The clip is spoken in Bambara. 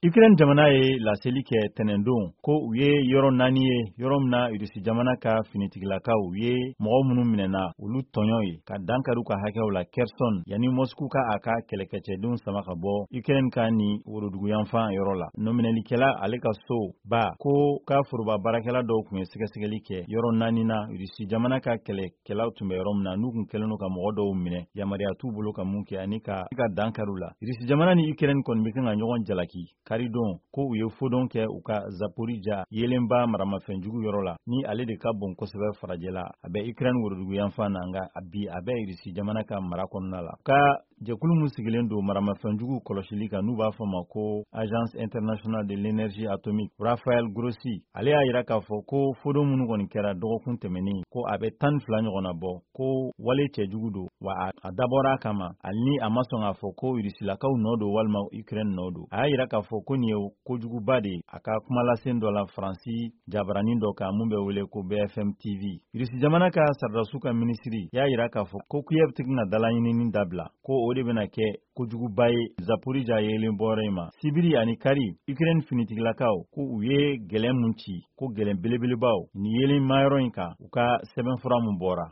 Ukraine jamana ye laseli kɛ tɛnɛndon ko u ye yɔrɔ 4 ye yɔrɔ min na Rusi jamana ka finitigilakaw u ye mɔgɔ minnu minɛna olu tɔɲɔ ye ka dankari u ka hakɛw la Kherson yani Moscou ka a ka kɛlɛkɛcɛdenw sama ka bɔ Ukraine ka ni woroduguyanfan yɔrɔ la. Nominɛlikɛla ale ka so ba ko ka foroba baarakɛla dɔw tun ye sɛgɛsɛgɛli kɛ yɔrɔ 4 na Rusi jamana ka kɛlɛkɛlaw tun bɛ yɔrɔ min na n'u kun kɛlen don ka mɔgɔ dɔw minɛ yamariya t'u bolo ka mun kɛ ani ka dankari u la. Rusi jamana ni Ukraine kɔni bɛ kan ka ɲɔgɔn jalaki karidon ko u ye fodon kɛ u ka Zaporizhzhia yelenba maramafɛnjugu yɔrɔ la ni ale de ka bon kosɛbɛ farajɛ la a bɛ Ukraine woroduguyanfan na nka bi a bɛ Rusi jamana ka mara kɔnɔna la. Ka jɛkulu min sigilen don maramafɛnjugu kɔlɔsili kan n'u b'a fɔ ma ko Agence Internationale de l'Énergie Atomique Raphaël Grossi ale y'a jira k'a fɔ ko fodon minnu kɔni kɛra dɔgɔkun tɛmɛnen ko a bɛ 12 ɲɔgɔn na bɔ ko wale cɛjugu don wa a dabɔra a kama hali ni a ma sɔn k'a fɔ ko Rusilakaw nɔ don walima Ukraine nɔ don. A y'a jira k'a fɔ ko nin ye kojuguba de a ka kumalasen dɔ la Faransi jabaranin dɔ kan mun bɛ wele ko BFM TV. Rusi jamana ka sardasiw ka minisiri y'a jira k'a fɔ ko Kiev tɛ na dalaɲinini dabila ko o de bɛna kɛ kojuguba ye Zaporizhzhia yelen bɔyɔrɔ in ma. Sibiri ani kari Ukraine finitigilakaw ko u ye gɛlɛn mun ci ko gɛlɛn belebelebaw ni yelen mayɔrɔ in kan u ka sɛbɛnfura mun bɔra.